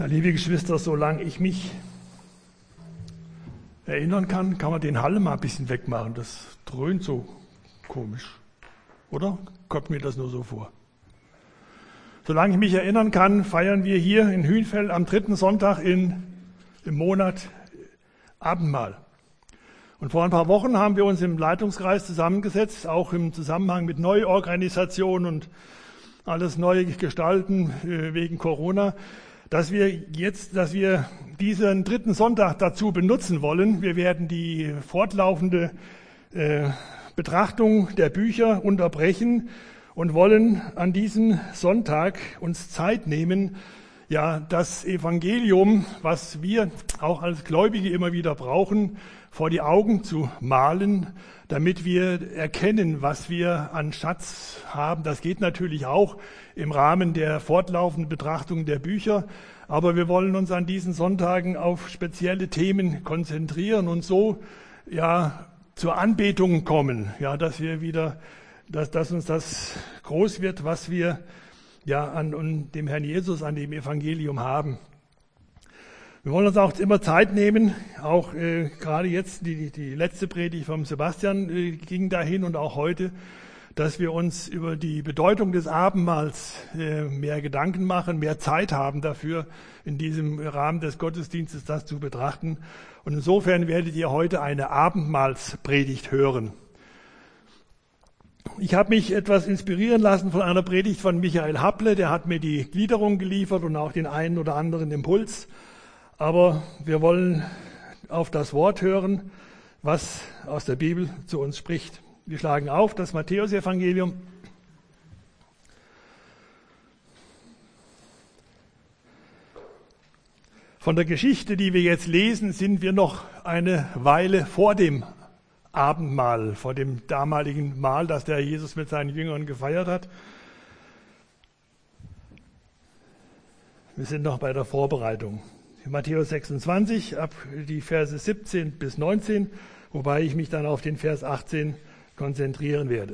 Ja, liebe Geschwister, solange ich mich erinnern kann man den Hall mal ein bisschen wegmachen. Das dröhnt so komisch, oder? Kommt mir das nur so vor. Solange ich mich erinnern kann, feiern wir hier in Hünfeld am 3. Sonntag im Monat Abendmahl. Und vor ein paar Wochen haben wir uns im Leitungskreis zusammengesetzt, auch im Zusammenhang mit Neuorganisation und alles neu gestalten wegen Corona, dass wir diesen 3. Sonntag dazu benutzen wollen. Wir werden die fortlaufende Betrachtung der Bücher unterbrechen und wollen an diesem Sonntag uns Zeit nehmen, ja, das Evangelium, was wir auch als Gläubige immer wieder brauchen, vor die Augen zu malen, damit wir erkennen, was wir an Schatz haben. Das geht natürlich auch im Rahmen der fortlaufenden Betrachtung der Bücher, aber wir wollen uns an diesen Sonntagen auf spezielle Themen konzentrieren und so ja zur Anbetung kommen, ja, dass uns das groß wird, was wir ja an dem Herrn Jesus, an dem Evangelium haben. Wir wollen uns auch immer Zeit nehmen, auch gerade jetzt die letzte Predigt vom Sebastian ging dahin und auch heute, dass wir uns über die Bedeutung des Abendmahls mehr Gedanken machen, mehr Zeit haben dafür, in diesem Rahmen des Gottesdienstes das zu betrachten. Und insofern werdet ihr heute eine Abendmahlspredigt hören. Ich habe mich etwas inspirieren lassen von einer Predigt von Michael Happle, der hat mir die Gliederung geliefert und auch den einen oder anderen Impuls. Aber wir wollen auf das Wort hören, was aus der Bibel zu uns spricht. Wir schlagen auf das Matthäusevangelium. Von der Geschichte, die wir jetzt lesen, sind wir noch eine Weile vor dem Abendmahl, vor dem damaligen Mahl, das der Jesus mit seinen Jüngern gefeiert hat. Wir sind noch bei der Vorbereitung. Matthäus 26, ab die Verse 17 bis 19, wobei ich mich dann auf den Vers 18 konzentrieren werde.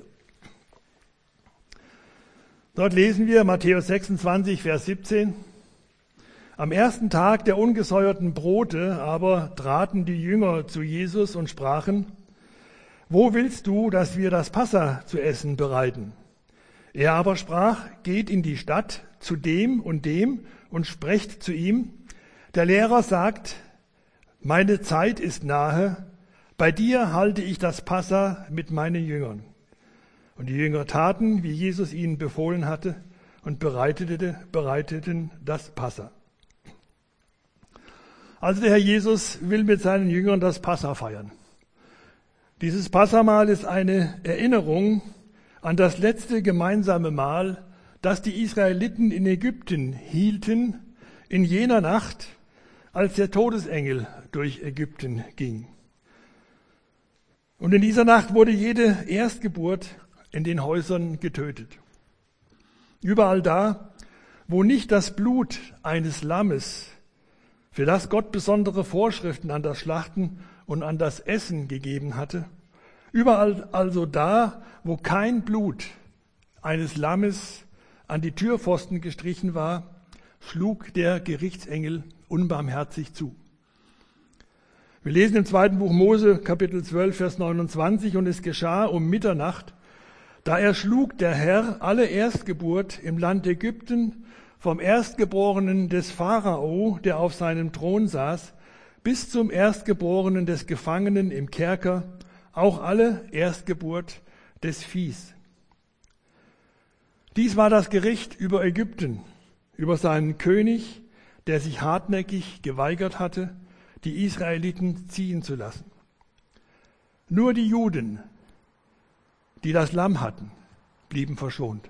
Dort lesen wir Matthäus 26, Vers 17. Am ersten Tag der ungesäuerten Brote aber traten die Jünger zu Jesus und sprachen: Wo willst du, dass wir das Passa zu essen bereiten? Er aber sprach: Geht in die Stadt zu dem und sprecht zu ihm: Der Lehrer sagt, meine Zeit ist nahe, bei dir halte ich das Passa mit meinen Jüngern. Und die Jünger taten, wie Jesus ihnen befohlen hatte, und bereiteten das Passa. Also der Herr Jesus will mit seinen Jüngern das Passa feiern. Dieses Passamahl ist eine Erinnerung an das letzte gemeinsame Mahl, das die Israeliten in Ägypten hielten, in jener Nacht, als der Todesengel durch Ägypten ging. Und in dieser Nacht wurde jede Erstgeburt in den Häusern getötet. Überall da, wo nicht das Blut eines Lammes, für das Gott besondere Vorschriften an das Schlachten und an das Essen gegeben hatte, überall also da, wo kein Blut eines Lammes an die Türpfosten gestrichen war, schlug der Gerichtsengel unbarmherzig zu. Wir lesen im 2. Buch Mose, Kapitel 12, Vers 29, und es geschah um Mitternacht, da erschlug der Herr alle Erstgeburt im Land Ägypten, vom Erstgeborenen des Pharao, der auf seinem Thron saß, bis zum Erstgeborenen des Gefangenen im Kerker, auch alle Erstgeburt des Viehs. Dies war das Gericht über Ägypten, über seinen König, der sich hartnäckig geweigert hatte, die Israeliten ziehen zu lassen. Nur die Juden, die das Lamm hatten, blieben verschont.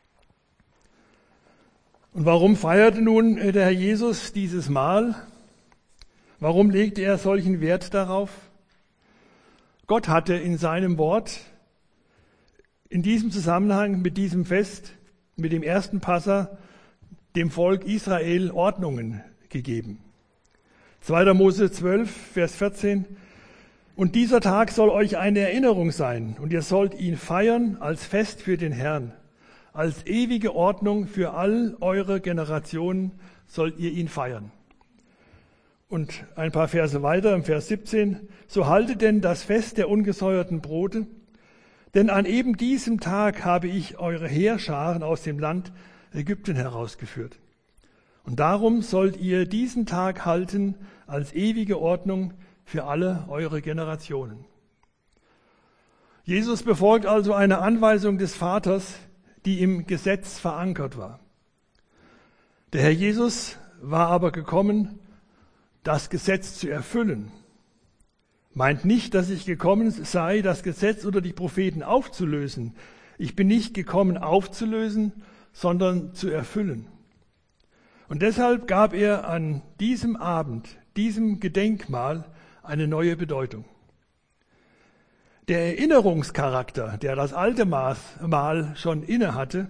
Und warum feierte nun der Herr Jesus dieses Mahl? Warum legte er solchen Wert darauf? Gott hatte in seinem Wort in diesem Zusammenhang mit diesem Fest, mit dem ersten Passa, dem Volk Israel Ordnungen gegeben. 2. Mose 12, Vers 14. Und dieser Tag soll euch eine Erinnerung sein, und ihr sollt ihn feiern als Fest für den Herrn. als ewige Ordnung für all eure Generationen sollt ihr ihn feiern. Und ein paar Verse weiter, im Vers 17, so haltet denn das Fest der ungesäuerten Brote, denn an eben diesem Tag habe ich eure Heerscharen aus dem Land Ägypten herausgeführt. Und darum sollt ihr diesen Tag halten als ewige Ordnung für alle eure Generationen. Jesus befolgt also eine Anweisung des Vaters, die im Gesetz verankert war. Der Herr Jesus war aber gekommen, das Gesetz zu erfüllen. Meint nicht, dass ich gekommen sei, das Gesetz oder die Propheten aufzulösen. Ich bin nicht gekommen, aufzulösen, sondern zu erfüllen. Und deshalb gab er an diesem Abend, diesem Gedenkmahl, eine neue Bedeutung. Der Erinnerungscharakter, der das alte Mahl schon inne hatte,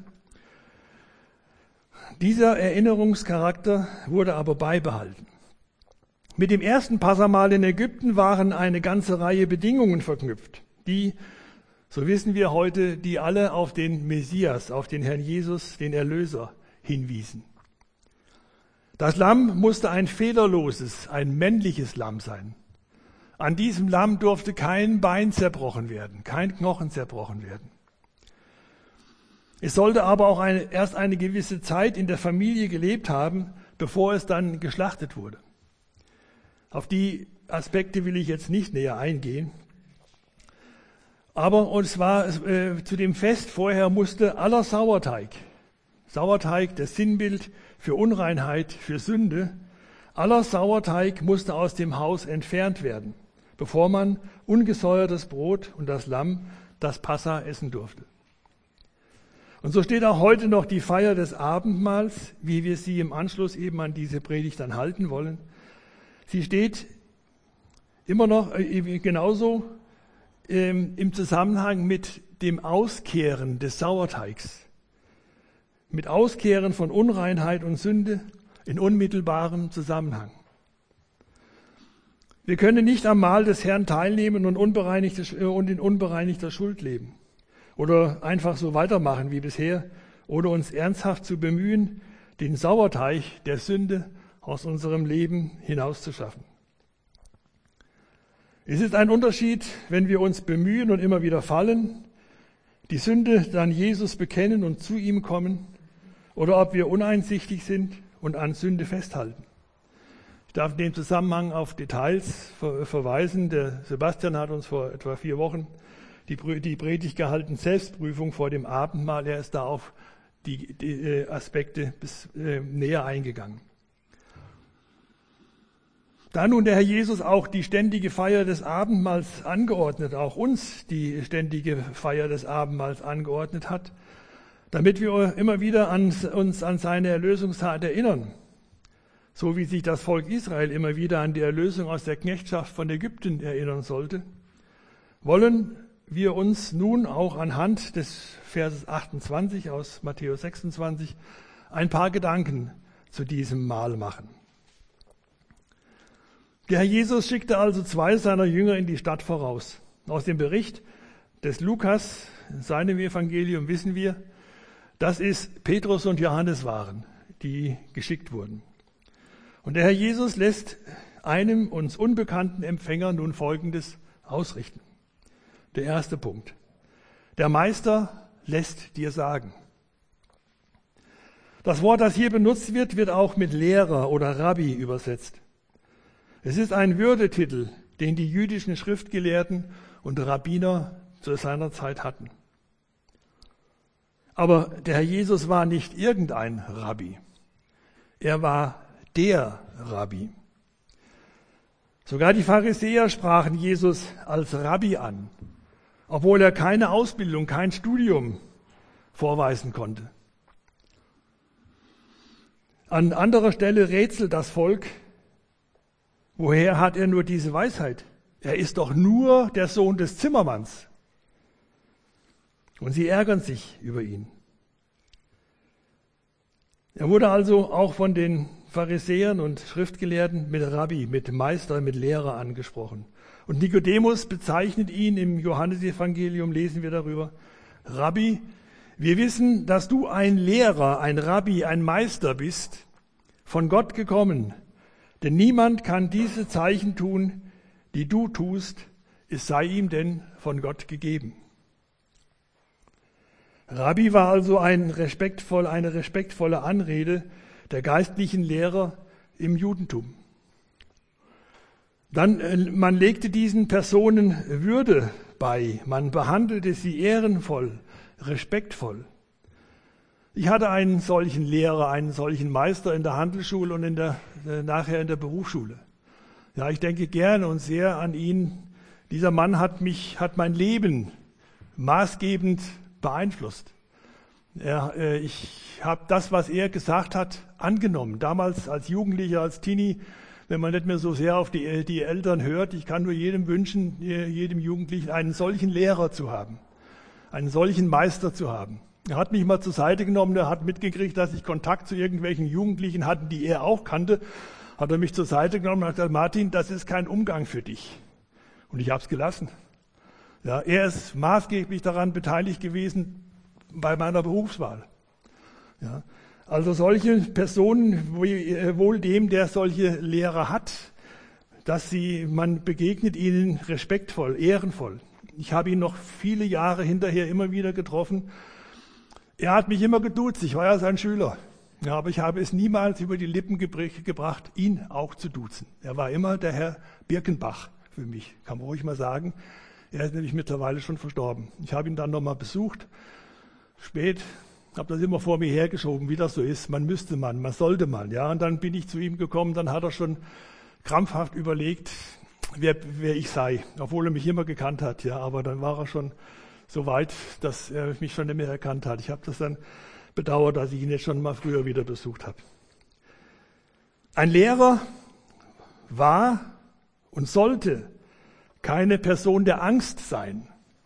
dieser Erinnerungscharakter wurde aber beibehalten. Mit dem ersten Passamahl in Ägypten waren eine ganze Reihe Bedingungen verknüpft, die, so wissen wir heute, die alle auf den Messias, auf den Herrn Jesus, den Erlöser, hinwiesen. Das Lamm musste ein fehlerloses, ein männliches Lamm sein. An diesem Lamm durfte kein Bein zerbrochen werden, kein Knochen zerbrochen werden. Es sollte aber auch erst eine gewisse Zeit in der Familie gelebt haben, bevor es dann geschlachtet wurde. Auf die Aspekte will ich jetzt nicht näher eingehen. Aber zu dem Fest vorher musste aller Sauerteig, das Sinnbild für Unreinheit, für Sünde, aller Sauerteig musste aus dem Haus entfernt werden, bevor man ungesäuertes Brot und das Lamm, das Passa, essen durfte. Und so steht auch heute noch die Feier des Abendmahls, wie wir sie im Anschluss eben an diese Predigt dann halten wollen. Sie steht immer noch genauso im Zusammenhang mit dem Auskehren des Sauerteigs, mit Auskehren von Unreinheit und Sünde in unmittelbarem Zusammenhang. Wir können nicht am Mahl des Herrn teilnehmen und in unbereinigter Schuld leben oder einfach so weitermachen wie bisher oder uns ernsthaft zu bemühen, den Sauerteig der Sünde aus unserem Leben hinauszuschaffen. Es ist ein Unterschied, wenn wir uns bemühen und immer wieder fallen, die Sünde dann Jesus bekennen und zu ihm kommen, oder ob wir uneinsichtig sind und an Sünde festhalten. Ich darf in dem Zusammenhang auf Details verweisen. Der Sebastian hat uns vor etwa 4 Wochen die Predigt gehalten, Selbstprüfung vor dem Abendmahl. Er ist da auf die Aspekte näher eingegangen. Da nun der Herr Jesus auch die ständige Feier des Abendmahls angeordnet, auch uns die ständige Feier des Abendmahls angeordnet hat, damit wir immer wieder uns an seine Erlösungstat erinnern, so wie sich das Volk Israel immer wieder an die Erlösung aus der Knechtschaft von Ägypten erinnern sollte, wollen wir uns nun auch anhand des Verses 28 aus Matthäus 26 ein paar Gedanken zu diesem Mahl machen. Der Herr Jesus schickte also 2 seiner Jünger in die Stadt voraus. Aus dem Bericht des Lukas, in seinem Evangelium, wissen wir, dass es Petrus und Johannes waren, die geschickt wurden. Und der Herr Jesus lässt einem uns unbekannten Empfänger nun Folgendes ausrichten. Der erste Punkt. Der Meister lässt dir sagen. Das Wort, das hier benutzt wird auch mit Lehrer oder Rabbi übersetzt. Es ist ein Würdetitel, den die jüdischen Schriftgelehrten und Rabbiner zu seiner Zeit hatten. Aber der Herr Jesus war nicht irgendein Rabbi. Er war der Rabbi. Sogar die Pharisäer sprachen Jesus als Rabbi an, obwohl er keine Ausbildung, kein Studium vorweisen konnte. An anderer Stelle rätselt das Volk, woher hat er nur diese Weisheit? Er ist doch nur der Sohn des Zimmermanns. Und sie ärgern sich über ihn. Er wurde also auch von den Pharisäern und Schriftgelehrten mit Rabbi, mit Meister, mit Lehrer angesprochen. Und Nikodemus bezeichnet ihn im Johannesevangelium, lesen wir darüber, Rabbi, Wir wissen, dass du ein Lehrer, ein Rabbi, ein Meister bist, von Gott gekommen. Denn niemand kann diese Zeichen tun, die du tust, es sei ihm denn von Gott gegeben. Rabbi war also eine respektvolle Anrede der geistlichen Lehrer im Judentum. Dann, man legte diesen Personen Würde bei, man behandelte sie ehrenvoll, respektvoll. Ich hatte einen solchen Lehrer, einen solchen Meister in der Handelsschule und nachher in der Berufsschule. Ja, ich denke gerne und sehr an ihn. Dieser Mann hat mein Leben maßgebend beeinflusst. Ich habe das, was er gesagt hat, angenommen. Damals als Jugendlicher, als Teenie, wenn man nicht mehr so sehr auf die Eltern hört. Ich kann nur jedem wünschen, jedem Jugendlichen, einen solchen Lehrer zu haben, einen solchen Meister zu haben. Er hat mich mal zur Seite genommen, er hat mitgekriegt, dass ich Kontakt zu irgendwelchen Jugendlichen hatte, die er auch kannte. Hat er mich zur Seite genommen und hat gesagt, Martin, das ist kein Umgang für dich. Und ich habe es gelassen. Ja, er ist maßgeblich daran beteiligt gewesen bei meiner Berufswahl. Ja, also solche Personen, wohl dem, der solche Lehrer hat, man begegnet ihnen respektvoll, ehrenvoll. Ich habe ihn noch viele Jahre hinterher immer wieder getroffen. Er hat mich immer geduzt, ich war ja sein Schüler. Ja, aber ich habe es niemals über die Lippen gebracht, ihn auch zu duzen. Er war immer der Herr Birkenbach für mich, kann man ruhig mal sagen. Er ist nämlich mittlerweile schon verstorben. Ich habe ihn dann nochmal besucht, spät, habe das immer vor mir hergeschoben, wie das so ist. Man sollte man. Ja, und dann bin ich zu ihm gekommen, dann hat er schon krampfhaft überlegt, wer ich sei, obwohl er mich immer gekannt hat. Ja, aber dann war er schon so weit, dass er mich schon nicht mehr erkannt hat. Ich habe das dann bedauert, dass ich ihn jetzt schon mal früher wieder besucht habe. Ein Lehrer war und sollte keine Person der Angst sein,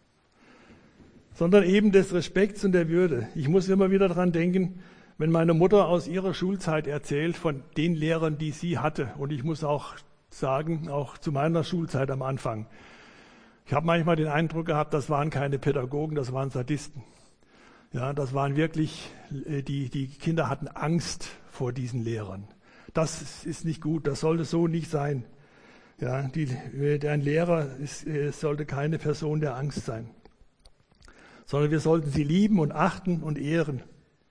sondern eben des Respekts und der Würde. Ich muss immer wieder daran denken, wenn meine Mutter aus ihrer Schulzeit erzählt von den Lehrern, die sie hatte. Und ich muss auch sagen, auch zu meiner Schulzeit am Anfang. Ich habe manchmal den Eindruck gehabt, das waren keine Pädagogen, das waren Sadisten. Ja, das waren wirklich, die Kinder hatten Angst vor diesen Lehrern. Das ist nicht gut, das sollte so nicht sein. Ja, ein Lehrer sollte keine Person der Angst sein, sondern wir sollten sie lieben und achten und ehren.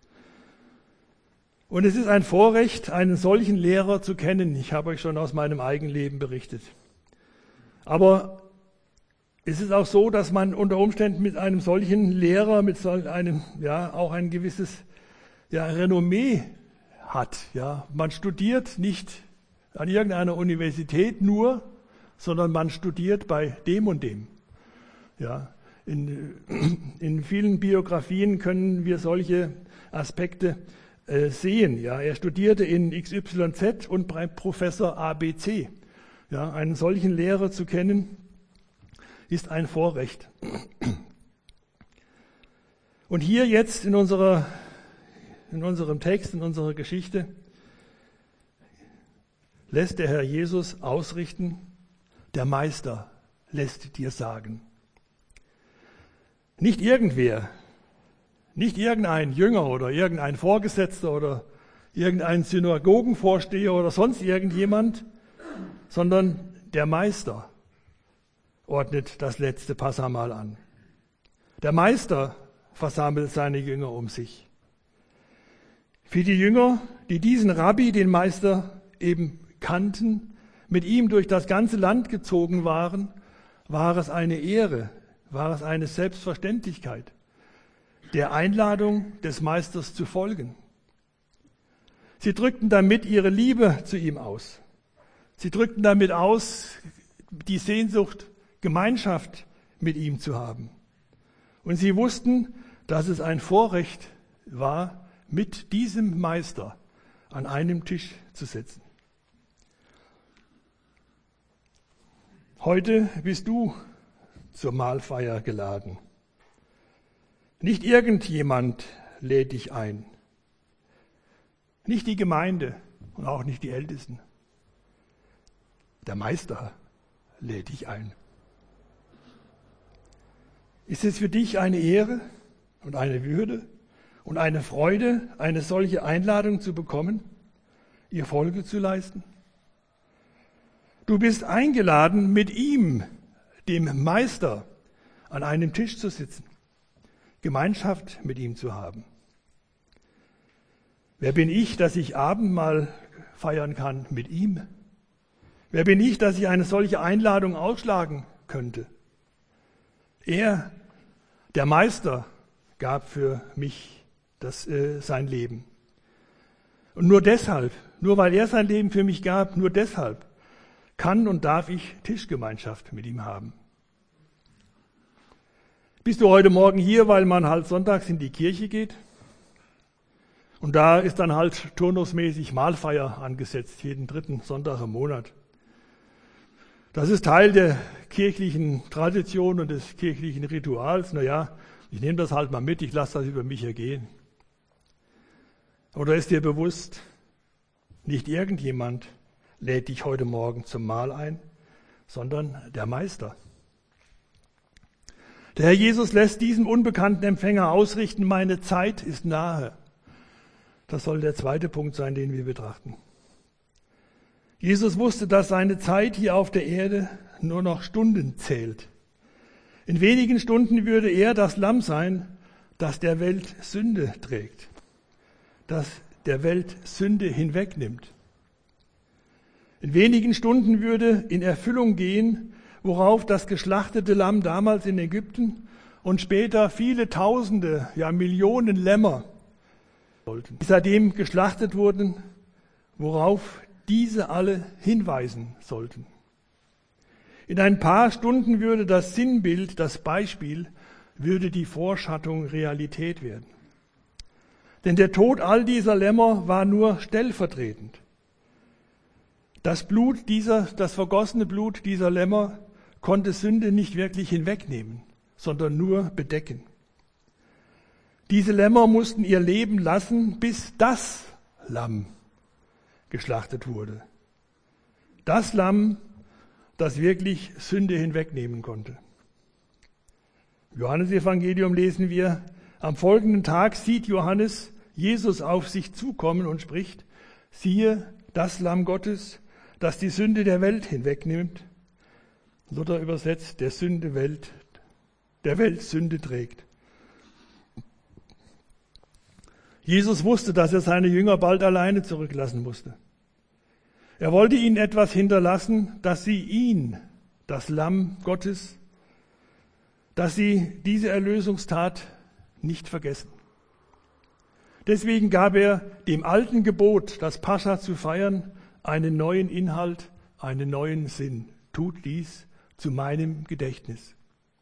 Und es ist ein Vorrecht, einen solchen Lehrer zu kennen. Ich habe euch schon aus meinem eigenen Leben berichtet. Aber es ist auch so, dass man unter Umständen mit einem solchen Lehrer, mit einem, ja, auch ein gewisses, ja, Renommee hat. Ja. Man studiert nicht an irgendeiner Universität nur, sondern man studiert bei dem und dem. Ja. In vielen Biografien können wir solche Aspekte sehen. Ja. Er studierte in XYZ und bei Professor ABC. Ja. Einen solchen Lehrer zu kennen, ist ein Vorrecht. Und hier jetzt in unserem Text, in unserer Geschichte, lässt der Herr Jesus ausrichten, der Meister lässt dir sagen. Nicht irgendwer, nicht irgendein Jünger oder irgendein Vorgesetzter oder irgendein Synagogenvorsteher oder sonst irgendjemand, sondern der Meister ordnet das letzte Passamahl an. Der Meister versammelt seine Jünger um sich. Für die Jünger, die diesen Rabbi, den Meister, eben kannten, mit ihm durch das ganze Land gezogen waren, war es eine Ehre, war es eine Selbstverständlichkeit, der Einladung des Meisters zu folgen. Sie drückten damit ihre Liebe zu ihm aus. Sie drückten damit aus die Sehnsucht, Gemeinschaft mit ihm zu haben. Und sie wussten, dass es ein Vorrecht war, mit diesem Meister an einem Tisch zu sitzen. Heute bist du zur Mahlfeier geladen. Nicht irgendjemand lädt dich ein. Nicht die Gemeinde und auch nicht die Ältesten. Der Meister lädt dich ein. Ist es für dich eine Ehre, und eine Würde und eine Freude, eine solche Einladung zu bekommen, ihr Folge zu leisten? Du bist eingeladen, mit ihm, dem Meister, an einem Tisch zu sitzen, Gemeinschaft mit ihm zu haben. Wer bin ich, dass ich Abendmahl feiern kann mit ihm? Wer bin ich, dass ich eine solche Einladung ausschlagen könnte? Er, der Meister, gab für mich sein Leben. Und nur deshalb, nur weil er sein Leben für mich gab, nur deshalb kann und darf ich Tischgemeinschaft mit ihm haben. Bist du heute Morgen hier, weil man halt sonntags in die Kirche geht? Und da ist dann halt turnusmäßig Mahlfeier angesetzt, jeden 3. Sonntag im Monat. Das ist Teil der kirchlichen Tradition und des kirchlichen Rituals. Naja, ich nehme das halt mal mit, ich lasse das über mich ergehen. Oder ist dir bewusst, nicht irgendjemand lädt dich heute Morgen zum Mahl ein, sondern der Meister. Der Herr Jesus lässt diesem unbekannten Empfänger ausrichten, meine Zeit ist nahe. Das soll der zweite Punkt sein, den wir betrachten. Jesus wusste, dass seine Zeit hier auf der Erde nur noch Stunden zählt. In wenigen Stunden würde er das Lamm sein, das der Welt Sünde trägt, das der Welt Sünde hinwegnimmt. In wenigen Stunden würde in Erfüllung gehen, worauf das geschlachtete Lamm damals in Ägypten und später viele Tausende, ja Millionen Lämmer sollten, die seitdem geschlachtet wurden, worauf diese alle hinweisen sollten. In ein paar Stunden würde das Sinnbild, das Beispiel, würde die Vorschattung Realität werden. Denn der Tod all dieser Lämmer war nur stellvertretend. Das vergossene Blut dieser Lämmer konnte Sünde nicht wirklich hinwegnehmen, sondern nur bedecken. Diese Lämmer mussten ihr Leben lassen, bis das Lamm geschlachtet wurde. Das Lamm, das wirklich Sünde hinwegnehmen konnte. Im Johannesevangelium lesen wir, am folgenden Tag sieht Johannes Jesus auf sich zukommen und spricht, siehe, das Lamm Gottes, das die Sünde der Welt hinwegnimmt. Luther übersetzt, der Welt Sünde trägt. Jesus wusste, dass er seine Jünger bald alleine zurücklassen musste. Er wollte ihnen etwas hinterlassen, dass sie ihn, das Lamm Gottes, dass sie diese Erlösungstat nicht vergessen. Deswegen gab er dem alten Gebot, das Pascha zu feiern, einen neuen Inhalt, einen neuen Sinn. Tut dies zu meinem Gedächtnis.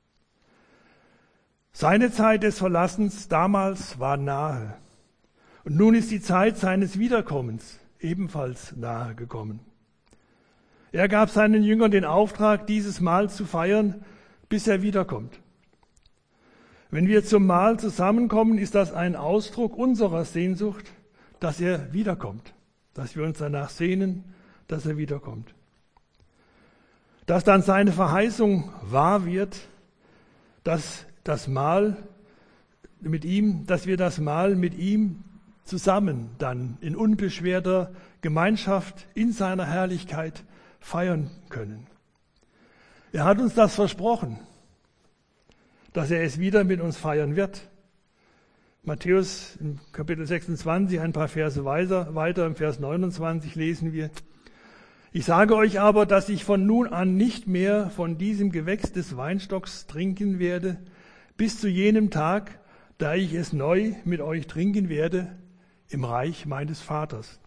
Seine Zeit des Verlassens damals war nahe. Und nun ist die Zeit seines Wiederkommens ebenfalls nahe gekommen. Er gab seinen Jüngern den Auftrag, dieses Mahl zu feiern, bis er wiederkommt. Wenn wir zum Mahl zusammenkommen, ist das ein Ausdruck unserer Sehnsucht, dass er wiederkommt, dass wir uns danach sehnen, dass er wiederkommt. Dass dann seine Verheißung wahr wird, dass wir das Mahl mit ihm zusammen dann in unbeschwerter Gemeinschaft in seiner Herrlichkeit feiern können. Er hat uns das versprochen, dass er es wieder mit uns feiern wird. Matthäus im Kapitel 26, ein paar Verse weiter, im Vers 29 lesen wir, ich sage euch aber, dass ich von nun an nicht mehr von diesem Gewächs des Weinstocks trinken werde, bis zu jenem Tag, da ich es neu mit euch trinken werde im Reich meines Vaters.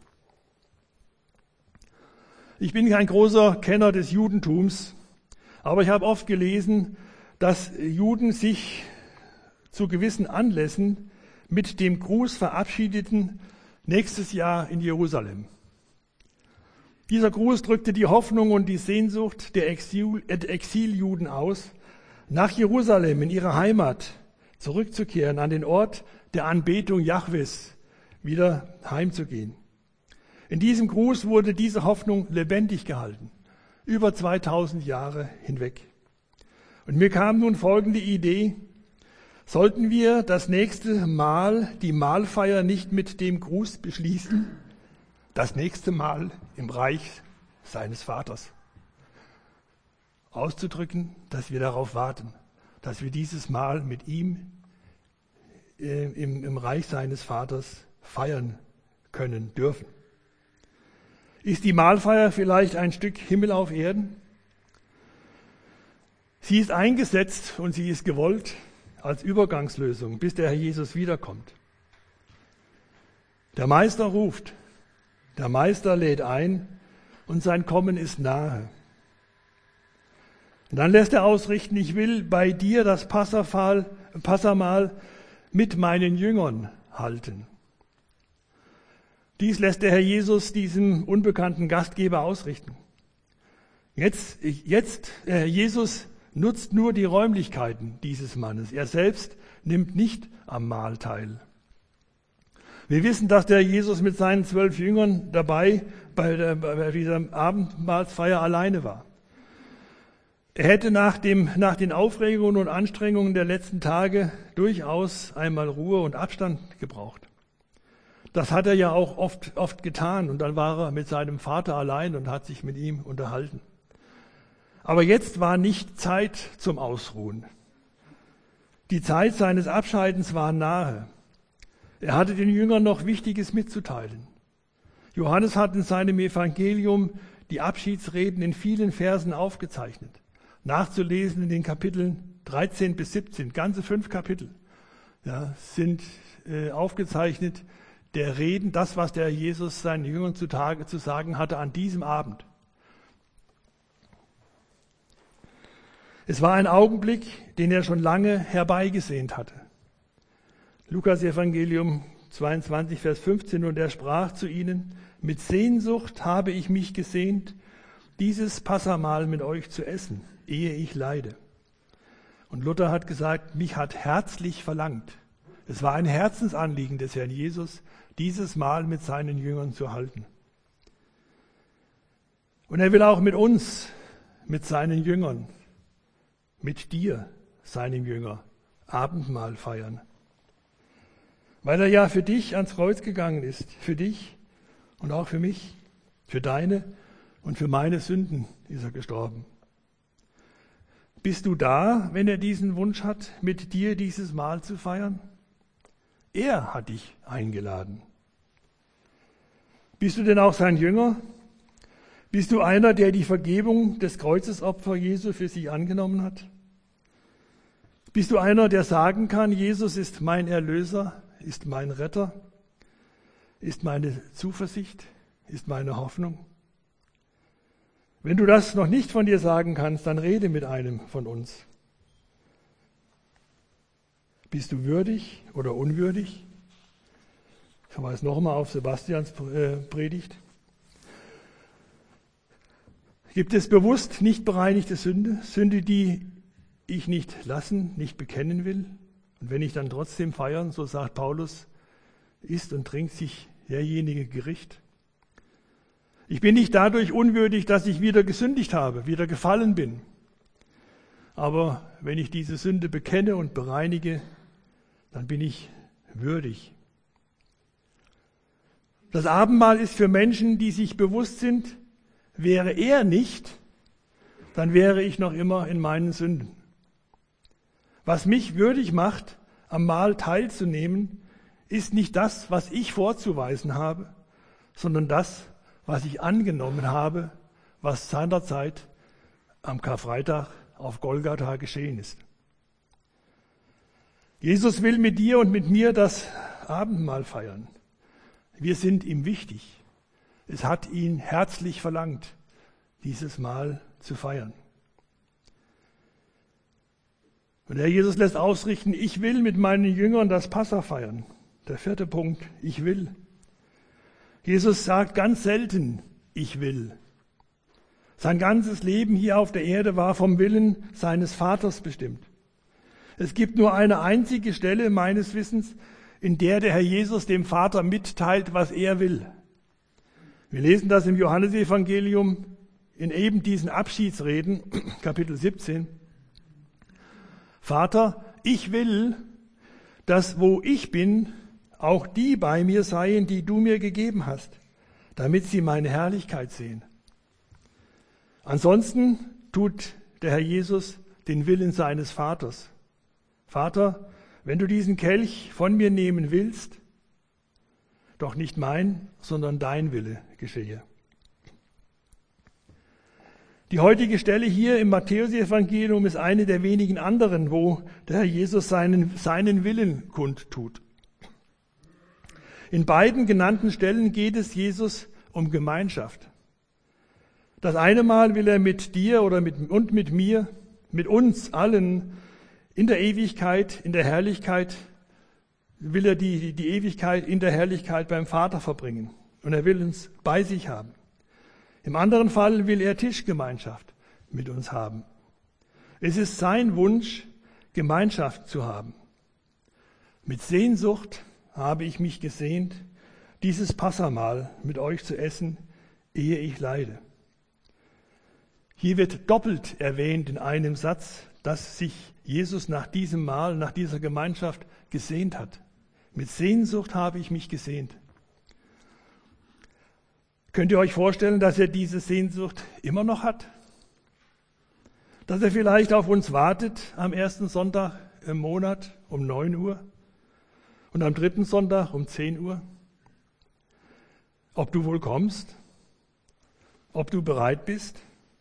Ich bin kein großer Kenner des Judentums, aber ich habe oft gelesen, dass Juden sich zu gewissen Anlässen mit dem Gruß verabschiedeten, nächstes Jahr in Jerusalem. Dieser Gruß drückte die Hoffnung und die Sehnsucht der Exiljuden aus, nach Jerusalem, in ihre Heimat, zurückzukehren, an den Ort der Anbetung Jahwes, wieder heimzugehen. In diesem Gruß wurde diese Hoffnung lebendig gehalten, über 2000 Jahre hinweg. Und mir kam nun folgende Idee: Sollten wir das nächste Mal die Mahlfeier nicht mit dem Gruß beschließen? Das nächste Mal im Reich seines Vaters. Auszudrücken, dass wir darauf warten, dass wir dieses Mal mit ihm im Reich seines Vaters feiern können, dürfen. Ist die Mahlfeier vielleicht ein Stück Himmel auf Erden? Sie ist eingesetzt und sie ist gewollt als Übergangslösung, bis der Herr Jesus wiederkommt. Der Meister ruft, der Meister lädt ein und sein Kommen ist nahe. Und dann lässt er ausrichten, ich will bei dir das Passamahl mit meinen Jüngern halten. Dies lässt der Herr Jesus diesem unbekannten Gastgeber ausrichten. Jesus nutzt nur die Räumlichkeiten dieses Mannes. Er selbst nimmt nicht am Mahl teil. Wir wissen, dass der Jesus mit seinen 12 Jüngern dabei bei dieser Abendmahlsfeier alleine war. Er hätte nach den Aufregungen und Anstrengungen der letzten Tage durchaus einmal Ruhe und Abstand gebraucht. Das hat er ja auch oft getan und dann war er mit seinem Vater allein und hat sich mit ihm unterhalten. Aber jetzt war nicht Zeit zum Ausruhen. Die Zeit seines Abscheidens war nahe. Er hatte den Jüngern noch Wichtiges mitzuteilen. Johannes hat in seinem Evangelium die Abschiedsreden in vielen Versen aufgezeichnet. Nachzulesen in den Kapiteln 13 bis 17, ganze 5 Kapitel, sind aufgezeichnet der Reden, das, was der Jesus seinen Jüngern zu sagen hatte an diesem Abend. Es war ein Augenblick, den er schon lange herbeigesehnt hatte. Lukas Evangelium 22, Vers 15, und er sprach zu ihnen, mit Sehnsucht habe ich mich gesehnt, dieses Passamahl mit euch zu essen, ehe ich leide. Und Luther hat gesagt, mich hat herzlich verlangt. Es war ein Herzensanliegen des Herrn Jesus, dieses Mahl mit seinen Jüngern zu halten. Und er will auch mit uns, mit seinen Jüngern, mit dir, seinem Jünger, Abendmahl feiern. Weil er ja für dich ans Kreuz gegangen ist, für dich und auch für mich, für deine und für meine Sünden ist er gestorben. Bist du da, wenn er diesen Wunsch hat, mit dir dieses Mahl zu feiern? Er hat dich eingeladen. Bist du denn auch sein Jünger? Bist du einer, der die Vergebung des Kreuzesopfers Jesu für sich angenommen hat? Bist du einer, der sagen kann, Jesus ist mein Erlöser, ist mein Retter, ist meine Zuversicht, ist meine Hoffnung? Wenn du das noch nicht von dir sagen kannst, dann rede mit einem von uns. Bist du würdig oder unwürdig? Ich verweise nochmal auf Sebastians Predigt. Gibt es bewusst nicht bereinigte Sünde? Sünde, die ich nicht lassen, nicht bekennen will? Und wenn ich dann trotzdem feiern, so sagt Paulus, isst und trinkt sich derjenige Gericht. Ich bin nicht dadurch unwürdig, dass ich wieder gesündigt habe, wieder gefallen bin. Aber wenn ich diese Sünde bekenne und bereinige, dann bin ich würdig. Das Abendmahl ist für Menschen, die sich bewusst sind, wäre er nicht, dann wäre ich noch immer in meinen Sünden. Was mich würdig macht, am Mahl teilzunehmen, ist nicht das, was ich vorzuweisen habe, sondern das, was ich angenommen habe, was seinerzeit am Karfreitag auf Golgatha geschehen ist. Jesus will mit dir und mit mir das Abendmahl feiern. Wir sind ihm wichtig. Es hat ihn herzlich verlangt, dieses Mahl zu feiern. Und der Jesus lässt ausrichten, ich will mit meinen Jüngern das Passa feiern. Der 4. Punkt, ich will. Jesus sagt ganz selten, ich will. Sein ganzes Leben hier auf der Erde war vom Willen seines Vaters bestimmt. Es gibt nur eine einzige Stelle meines Wissens, in der der Herr Jesus dem Vater mitteilt, was er will. Wir lesen das im Johannesevangelium in eben diesen Abschiedsreden, Kapitel 17. Vater, ich will, dass wo ich bin, auch die bei mir seien, die du mir gegeben hast, damit sie meine Herrlichkeit sehen. Ansonsten tut der Herr Jesus den Willen seines Vaters. Vater, wenn du diesen Kelch von mir nehmen willst, doch nicht mein, sondern dein Wille geschehe. Die heutige Stelle hier im Matthäusevangelium ist eine der wenigen anderen, wo der Herr Jesus seinen Willen kundtut. In beiden genannten Stellen geht es Jesus um Gemeinschaft. Das eine Mal will er mit dir oder mit mir, mit uns allen in der Ewigkeit, in der Herrlichkeit, will er die Ewigkeit in der Herrlichkeit beim Vater verbringen. Und er will uns bei sich haben. Im anderen Fall will er Tischgemeinschaft mit uns haben. Es ist sein Wunsch, Gemeinschaft zu haben. Mit Sehnsucht habe ich mich gesehnt, dieses Passamahl mit euch zu essen, ehe ich leide. Hier wird doppelt erwähnt in einem Satz, dass sich Jesus nach diesem Mahl, nach dieser Gemeinschaft gesehnt hat. Mit Sehnsucht habe ich mich gesehnt. Könnt ihr euch vorstellen, dass er diese Sehnsucht immer noch hat? Dass er vielleicht auf uns wartet am ersten Sonntag im Monat um 9 Uhr und am dritten Sonntag um 10 Uhr? Ob du wohl kommst? Ob du bereit bist?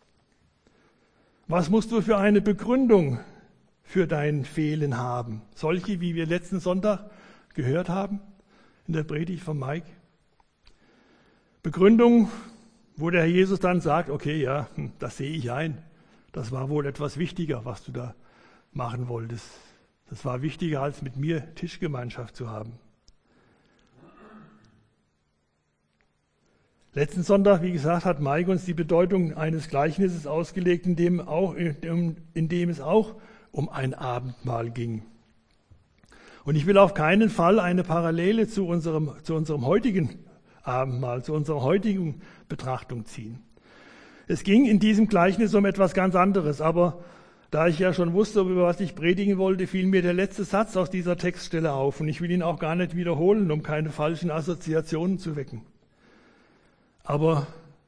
Was musst du für eine Begründung für dein Fehlen haben? Solche, wie wir letzten Sonntag gehört haben in der Predigt von Mike? Begründung, wo der Herr Jesus dann sagt, okay, ja, das sehe ich ein. Das war wohl etwas wichtiger, was du da machen wolltest. Das war wichtiger, als mit mir Tischgemeinschaft zu haben. Letzten Sonntag, wie gesagt, hat Mike uns die Bedeutung eines Gleichnisses ausgelegt, in dem es auch um ein Abendmahl ging. Und ich will auf keinen Fall eine Parallele zu unserem heutigen Abendmahl, zu unserer heutigen Betrachtung ziehen. Es ging in diesem Gleichnis um etwas ganz anderes, aber da ich ja schon wusste, über was ich predigen wollte, fiel mir der letzte Satz aus dieser Textstelle auf und ich will ihn auch gar nicht wiederholen, um keine falschen Assoziationen zu wecken. Aber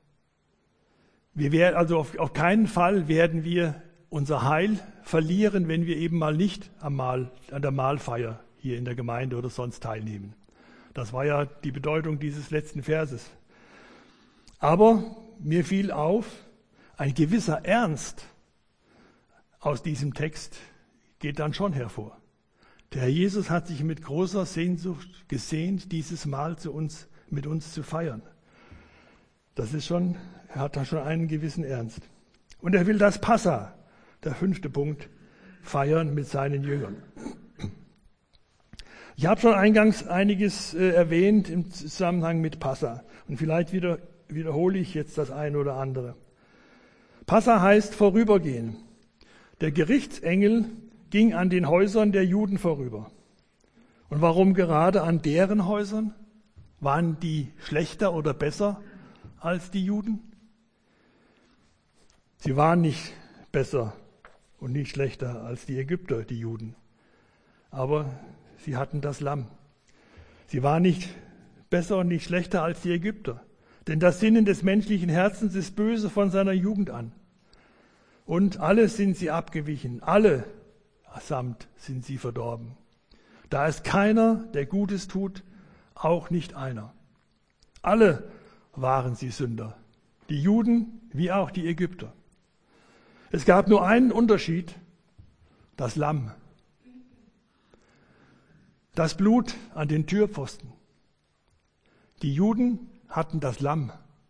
auf keinen Fall werden wir unser Heil verlieren, wenn wir eben mal nicht an der Mahlfeier hier in der Gemeinde oder sonst teilnehmen. Das war ja die Bedeutung dieses letzten Verses. Aber mir fiel auf, ein gewisser Ernst aus diesem Text geht dann schon hervor. Der Herr Jesus hat sich mit großer Sehnsucht gesehnt, dieses Mahl mit uns zu feiern. Er hat da schon einen gewissen Ernst. Und er will das Passa, der 5. Punkt, feiern mit seinen Jüngern. Ich habe schon eingangs einiges erwähnt im Zusammenhang mit Passa. Und vielleicht wiederhole ich jetzt das eine oder andere. Passa heißt vorübergehen. Der Gerichtsengel ging an den Häusern der Juden vorüber. Und warum gerade an deren Häusern? Waren die schlechter oder besser als die Juden? Sie waren nicht besser und nicht schlechter als die Ägypter, die Juden. Aber sie hatten das Lamm. Sie waren nicht besser und nicht schlechter als die Ägypter. Denn das Sinnen des menschlichen Herzens ist böse von seiner Jugend an. Und alle sind sie abgewichen, alle samt sind sie verdorben. Da ist keiner, der Gutes tut, auch nicht einer. Alle waren sie Sünder, die Juden wie auch die Ägypter. Es gab nur einen Unterschied, das Lamm. Das Blut an den Türpfosten. Die Juden hatten das Lamm.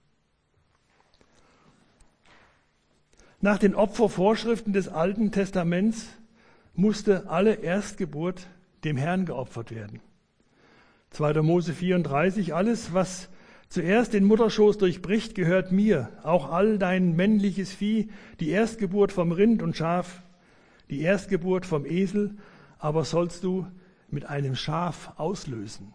Nach den Opfervorschriften des Alten Testaments musste alle Erstgeburt dem Herrn geopfert werden. 2. Mose 34, alles, was zuerst den Mutterschoß durchbricht, gehört mir, auch all dein männliches Vieh, die Erstgeburt vom Rind und Schaf, die Erstgeburt vom Esel, aber sollst du mit einem Schaf auslösen.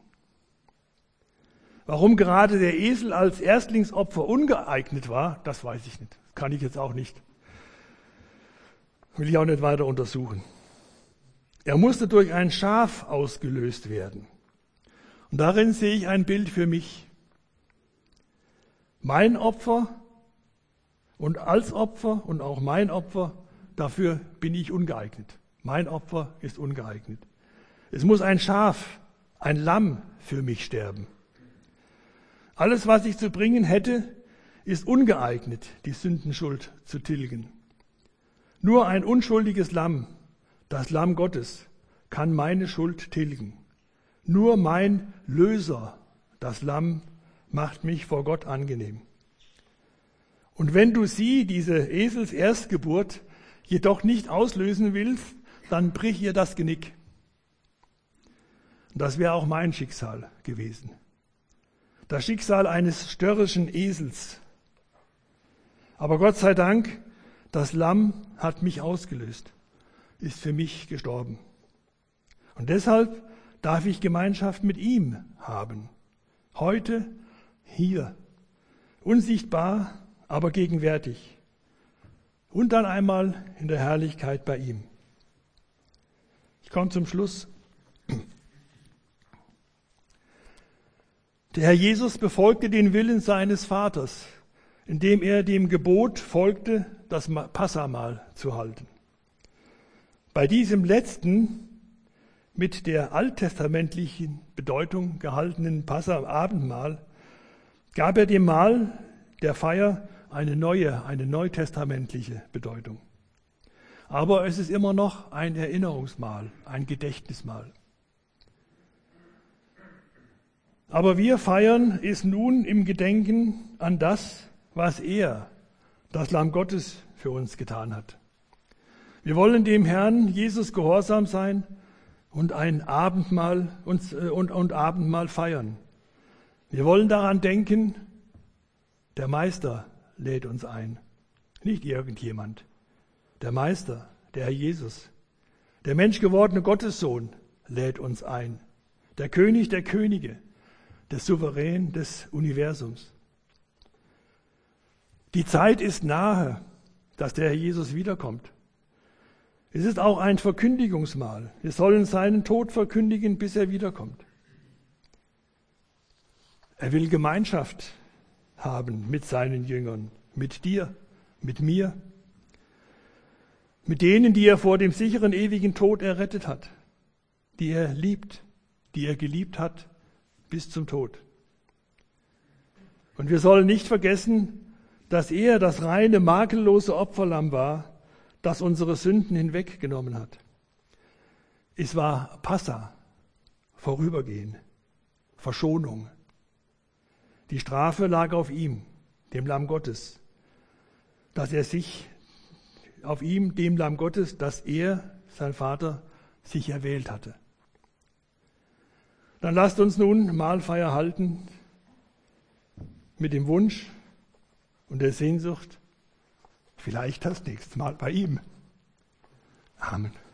Warum gerade der Esel als Erstlingsopfer ungeeignet war, das weiß ich nicht. Das kann ich jetzt auch nicht. Will ich auch nicht weiter untersuchen. Er musste durch ein Schaf ausgelöst werden. Und darin sehe ich ein Bild für mich. Mein Opfer und als Opfer und auch mein Opfer, dafür bin ich ungeeignet. Mein Opfer ist ungeeignet. Es muss ein Schaf, ein Lamm für mich sterben. Alles, was ich zu bringen hätte, ist ungeeignet, die Sündenschuld zu tilgen. Nur ein unschuldiges Lamm, das Lamm Gottes, kann meine Schuld tilgen. Nur mein Löser, das Lamm, macht mich vor Gott angenehm. Und wenn du sie, diese Eselserstgeburt, jedoch nicht auslösen willst, dann brich ihr das Genick. Das wäre auch mein Schicksal gewesen. Das Schicksal eines störrischen Esels. Aber Gott sei Dank, das Lamm hat mich ausgelöst, ist für mich gestorben. Und deshalb darf ich Gemeinschaft mit ihm haben. Heute, hier, unsichtbar, aber gegenwärtig. Und dann einmal in der Herrlichkeit bei ihm. Ich komme zum Schluss. Der Herr Jesus befolgte den Willen seines Vaters, indem er dem Gebot folgte, das Passahmahl zu halten. Bei diesem letzten, mit der alttestamentlichen Bedeutung gehaltenen Abendmahl, gab er dem Mahl der Feier eine neutestamentliche Bedeutung. Aber es ist immer noch ein Erinnerungsmahl, ein Gedächtnismahl. Aber wir feiern es nun im Gedenken an das, was er, das Lamm Gottes, für uns getan hat. Wir wollen dem Herrn Jesus gehorsam sein und ein Abendmahl und Abendmahl feiern. Wir wollen daran denken, der Meister lädt uns ein, nicht irgendjemand. Der Meister, der Herr Jesus, der menschgewordene Gottessohn lädt uns ein. Der König der Könige, der Souverän des Universums. Die Zeit ist nahe, dass der Herr Jesus wiederkommt. Es ist auch ein Verkündigungsmahl. Wir sollen seinen Tod verkündigen, bis er wiederkommt. Er will Gemeinschaft haben mit seinen Jüngern, mit dir, mit mir, mit denen, die er vor dem sicheren ewigen Tod errettet hat, die er liebt, die er geliebt hat bis zum Tod. Und wir sollen nicht vergessen, dass er das reine, makellose Opferlamm war, das unsere Sünden hinweggenommen hat. Es war Passa, Vorübergehen, Verschonung. Die Strafe lag auf ihm, dem Lamm Gottes, dass er sich auf ihm, dem Lamm Gottes, dass er, sein Vater, sich erwählt hatte. Dann lasst uns nun Mahlfeier halten mit dem Wunsch und der Sehnsucht, vielleicht das nächste Mal bei ihm. Amen.